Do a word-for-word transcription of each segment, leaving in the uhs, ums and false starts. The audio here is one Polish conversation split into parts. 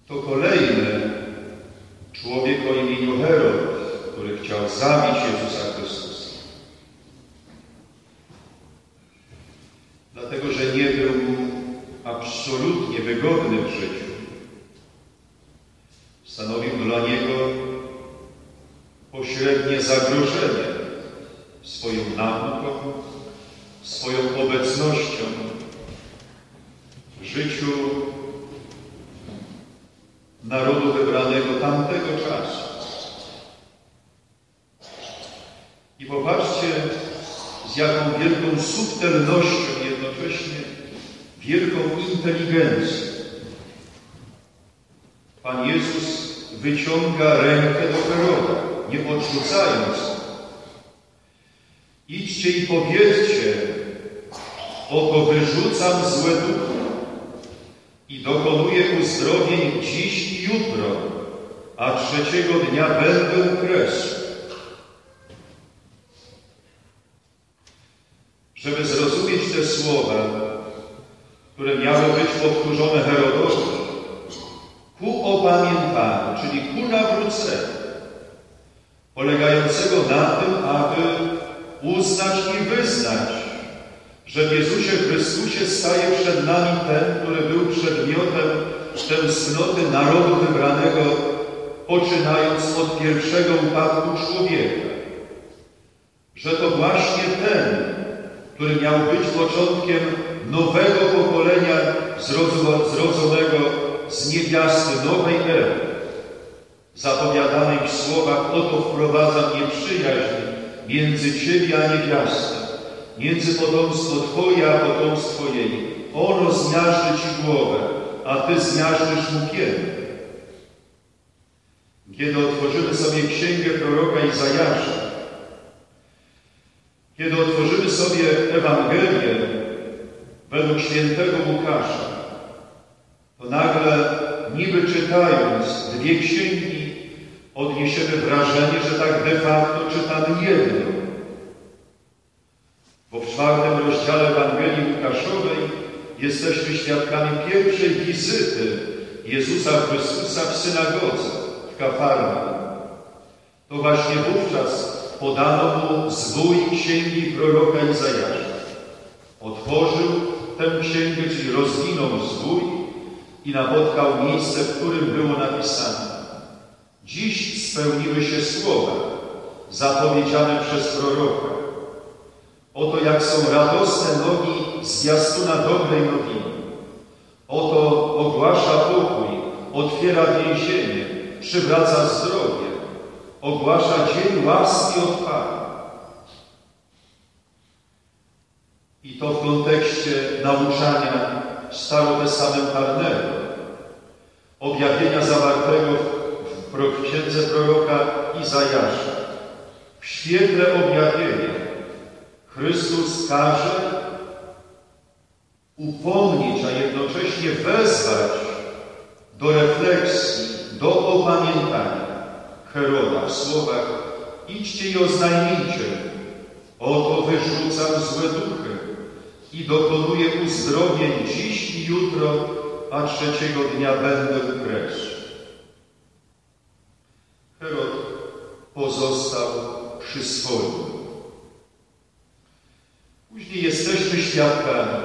To kolejny człowiek o imieniu Herod, który chciał zabić Jezusa Chrystusa. Dlatego, że nie był absolutnie wygodny w życiu. Stanowił dla niego pośrednie zagrożenie swoją nauką, swoją obecnością w życiu narodu wybranego tamtego czasu. I popatrzcie, z jaką wielką subtelnością, jednocześnie wielką inteligencją Pan Jezus wyciąga rękę do Heroda, nie odrzucając. Idźcie i powiedzcie, oto wyrzucam złe duchy i dokonuję uzdrowień dziś i jutro, a trzeciego dnia będę u kresu. Żeby zrozumieć te słowa, które miały być powtórzone Herodowi, ku opamiętaniu, czyli ku nawróceniu, polegającego na tym, aby uznać i wyznać, że w Jezusie Chrystusie staje przed nami ten, który był przedmiotem tęsknoty narodu wybranego, poczynając od pierwszego upadku człowieka. Że to właśnie ten, który miał być początkiem nowego pokolenia zrodzonego z niewiasty nowej ery, zapowiadanej w słowach: oto wprowadzam nieprzyjaźń między Ciebie a niewiastę, między potomstwo Twoje a potomstwo jej. Ono zmiażdży Ci głowę, a Ty zmiażdżysz mu piętę. Kiedy otworzymy sobie księgę proroka Izajasza, kiedy otworzymy sobie Ewangelię według świętego Łukasza, to nagle, niby czytając dwie księgi, odniesiemy wrażenie, że tak de facto czytamy jedno. Bo w czwartym rozdziale Ewangelii Łukaszowej jesteśmy świadkami pierwszej wizyty Jezusa Chrystusa w synagodze w Kafarnaum. To właśnie wówczas podano mu zwój księgi proroka Izajasza. Otworzył tę księgę, czyli rozwinął zwój i napotkał miejsce, w którym było napisane: dziś spełniły się słowa zapowiedziane przez proroka. Oto jak są radosne nogi zwiastuna dobrej nowiny. Oto ogłasza pokój, otwiera więzienie, przywraca zdrowie, ogłasza dzień łaski od Pana. I to w kontekście nauczania starotestamentarnego, objawienia zawartego w księdze proroka Izajasza. W świetle objawienia Chrystus każe upomnieć, a jednocześnie wezwać do refleksji, do opamiętania Heroda w słowach: idźcie i oznajmijcie, oto wyrzucam złe duchy i dokonuję uzdrowień dziś i jutro, a trzeciego dnia będę u kresu. Herod pozostał przy swoim. Później jesteśmy świadkami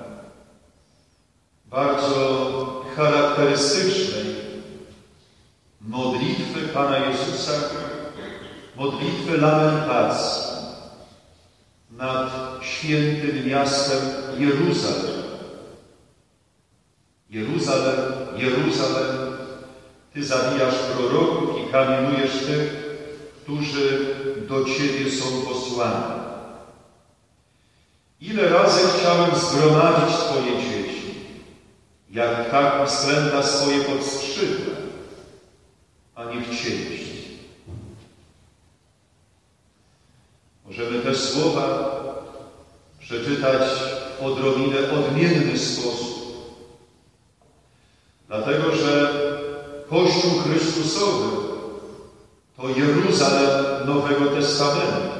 bardzo charakterystycznej modlitwy Pana Jezusa, modlitwy lamentacji nad świętym miastem Jeruzalem. Jeruzalem, Jeruzalem, Ty zabijasz proroków i kamienujesz tych, którzy do Ciebie są posłani. Ile razy chciałem zgromadzić Twoje dzieci, jak ptak splęta swoje podskrzydła, a nie chcieliście. Możemy te słowa przeczytać w odrobinę odmienny sposób. Dlatego, że Kościół Chrystusowy to Jeruzalem Nowego Testamentu.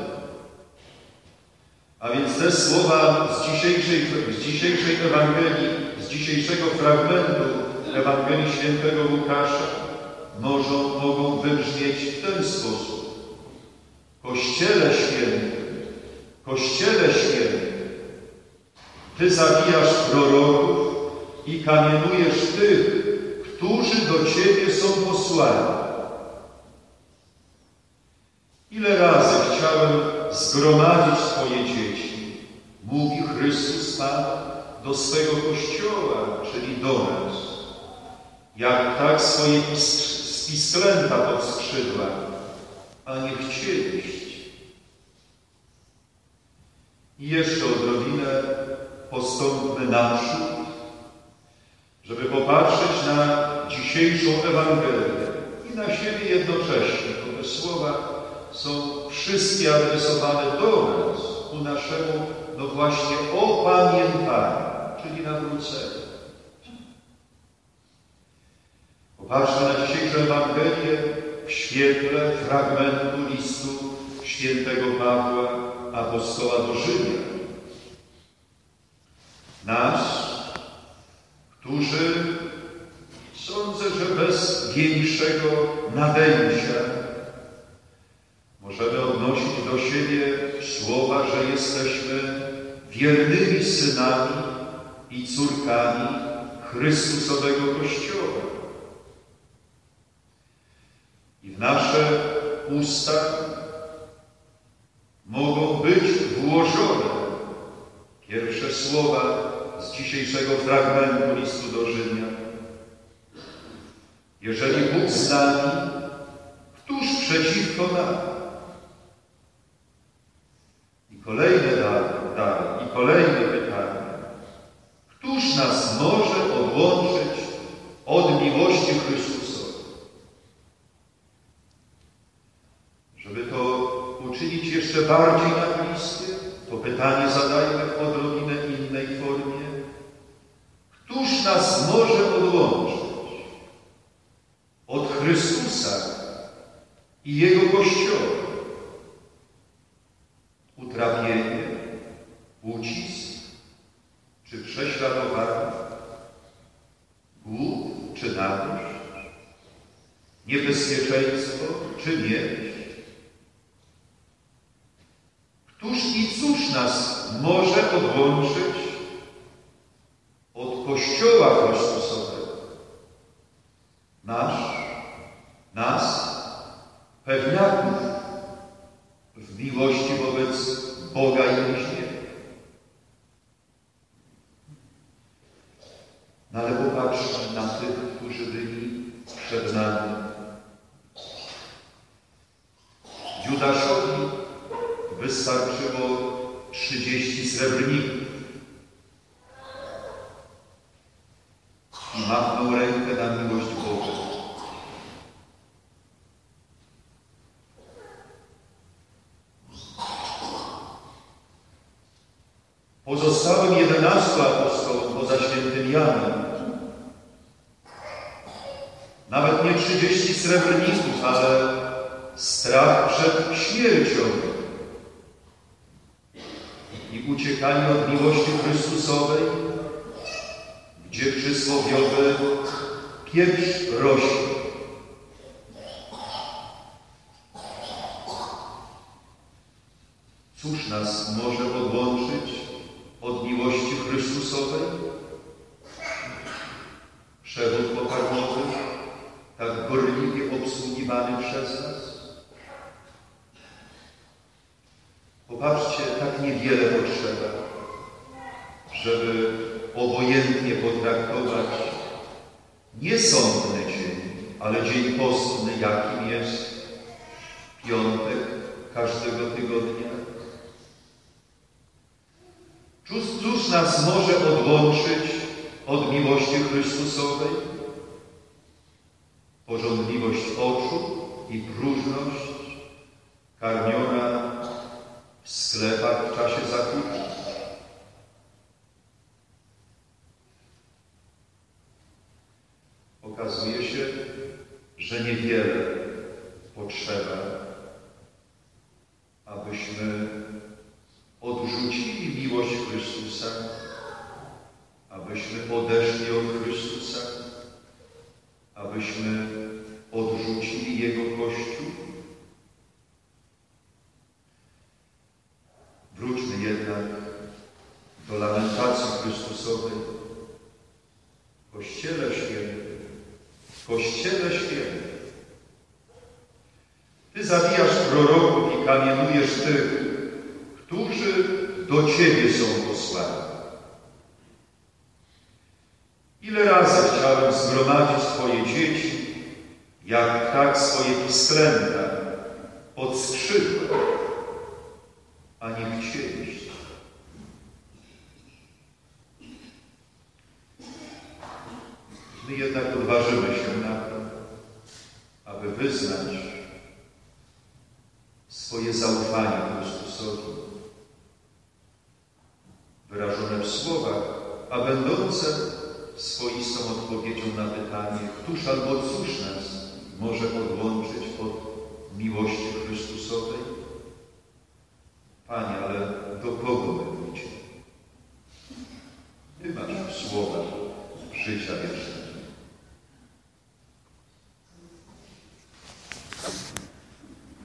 A więc te słowa z dzisiejszej, z dzisiejszej Ewangelii, z dzisiejszego fragmentu Ewangelii Świętego Łukasza mogą, mogą wybrzmieć w ten sposób. Kościele święty, Kościele święty, Ty zabijasz proroków i kamienujesz tych, którzy do Ciebie są posłani. Ile razy chciałem zgromadzić Twoje dzieci, mówi Chrystus Pan do swego Kościoła, czyli do nas. Jak tak swoje spisklęta pod skrzydła, a nie chcieliście. I jeszcze odrobinę postąpmy naprzód, żeby popatrzeć na dzisiejszą Ewangelię i na siebie jednocześnie. Te słowa są wszystkie adresowane do nas, ku naszemu, no właśnie, opamiętaniu, czyli nawróceniu. Popatrzmy na dzisiejszą Ewangelię w świetle fragmentu listu świętego Pawła, apostoła do Rzymian. Nas, którzy, sądzę, że bez większego nadęcia możemy odnosić do siebie słowa, że jesteśmy wiernymi synami i córkami Chrystusowego Kościoła. I w nasze usta mogą być włożone pierwsze słowa z dzisiejszego fragmentu listu do Rzymian. Jeżeli Bóg z nami, któż przeciwko nam? I kolejne dalej, i kolejne pytanie. Któż nas może odłączyć od miłości Chrystusowej? Żeby to uczynić jeszcze bardziej nagłyskie, to pytanie zadajmy w odrobinę innej formie. Któż nas może odłączyć od Chrystusa i Jego Kościoła? Utrapienie, ucisk czy prześladowanie, głód czy nagość, niebezpieczeństwo czy śmierć? Któż i cóż nas może odłączyć od Kościoła Chrystusowego? Nasz, nas, pewniaków w miłości wobec Boga i bliźniego. No ale popatrzmy na tych, którzy byli przed nami. Judaszowi wystarczyło trzydzieści srebrników i machnął rękę na miłość Boga. Pozostałym jedenastu apostołom poza świętym Janem nawet nie trzydzieści srebrników, ale strach przed śmiercią i uciekanie od miłości Chrystusowej, gdzie przysłowiowy pieprz rośnie. Cóż nas może odłączyć od miłości Chrystusowej? Przewód pokarmowy, tak gorliwie obsługiwany przez nas? Popatrzcie, tak niewiele potrzeba, żeby obojętnie potraktować nie sądny dzień, ale dzień postny, jakim jest piątek każdego tygodnia. Cóż, cóż nas może odłączyć od miłości Chrystusowej? Pożądliwość oczu i próżność karmiona w sklepach w czasie zakupów. Okazuje się, że niewiele potrzeba, abyśmy odrzucili miłość Chrystusa, abyśmy odeszli od Chrystusa abyśmy odrzucili Jego Kościół? Wróćmy jednak do lamentacji Chrystusowej. Kościele święty, Kościele święty, Ty zabijasz proroków i kamienujesz tych, którzy do Ciebie są posłani. Ile razy chciałem zgromadzić Twoje dzieci, jak ptak swoje pisklęta pod skrzydła, a nie chcieliście. My jednak odważymy się na to, aby wyznać swoje zaufanie Chrystusowi, wyrażone w słowach, a będące swoistą odpowiedzią na pytanie, któż albo cóż nas może odłączyć od miłości Chrystusowej? Panie, ale do kogo my idziemy? Ty masz w słowach życia wiecznego.